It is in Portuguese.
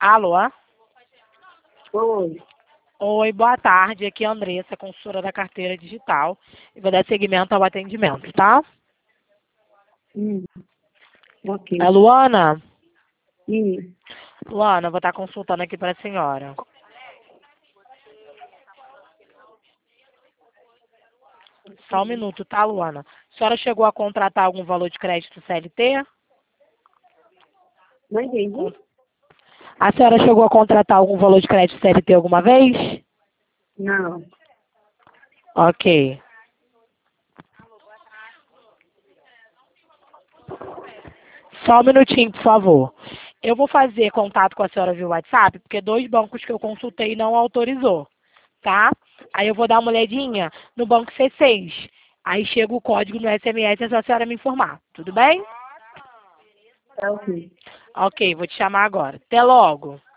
Alô? Oi. Oi, boa tarde. Aqui é a Andressa, consultora da carteira digital. E vou dar seguimento ao atendimento, tá? Ok. É Luana? Sim. Luana, vou estar consultando aqui para a senhora. Só um minuto, tá, Luana? A senhora chegou a contratar algum valor de crédito CLT? Não entendi? A senhora chegou a contratar algum valor de crédito CLT alguma vez? Não. Ok. Só um minutinho, por favor. Eu vou fazer contato com a senhora via WhatsApp, porque 2 bancos que eu consultei não autorizou, tá? Aí eu vou dar uma olhadinha no banco C6. Aí chega o código no SMS, é só a senhora me informar. Tudo bem? Tá ok. Ok, vou te chamar agora. Até logo.